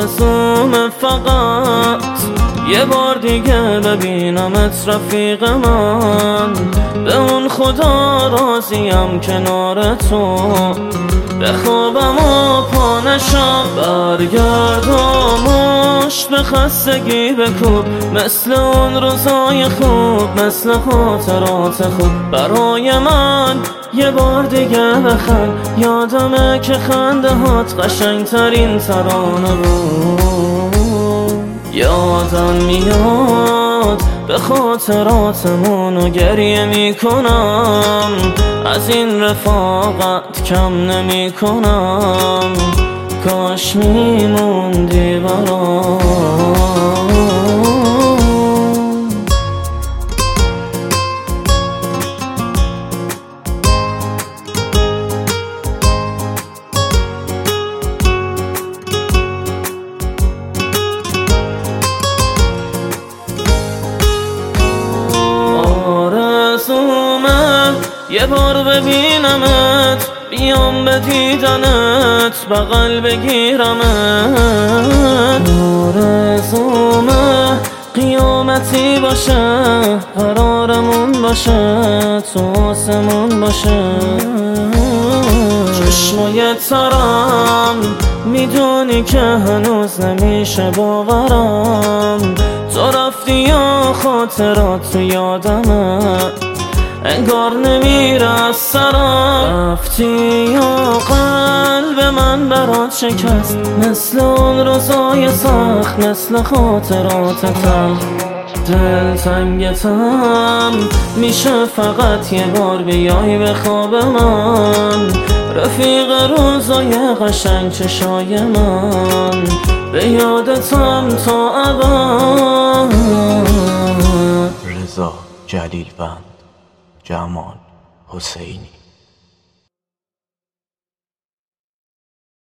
آرزوم فقط یه بار دیگه ببینمت رفیق من، به اون خدا راضیم کنار تو، بخوابم و پا نشم. برگرد و مشت به خستگی بکوب، مثل اون روزای خوب، مثل خاطرات خوب. برای من یه بار دیگه بخند، یادمه که خنده هات قشنگترین ترانه بود. یادم میاد به خاطراتمون و گریه میکنم، از این رفاقت کم نمی کنم، کاش میموندی برام. یه بار ببینمت، بیام به دیدنت، بغل بگیرمت. آرزومه قیامتی باشه، قرارمون باشه، تو آسمون باشه. چشمای ترم میدونی که هنوز نمیشه باورم، تو رفتی یا خاطرات تو یادمه، انگار نمیره از سرم. رفتی یا قلب من برات شکست، مثل اون روزای سخت، مثل خاطرات تلخ. دلتنگتم میشه فقط یه بار بیای به خواب من، رفیق روزای قشنگ چشای من، به یادتم تا ابد. رضا جلیلوند، جمال حسینی.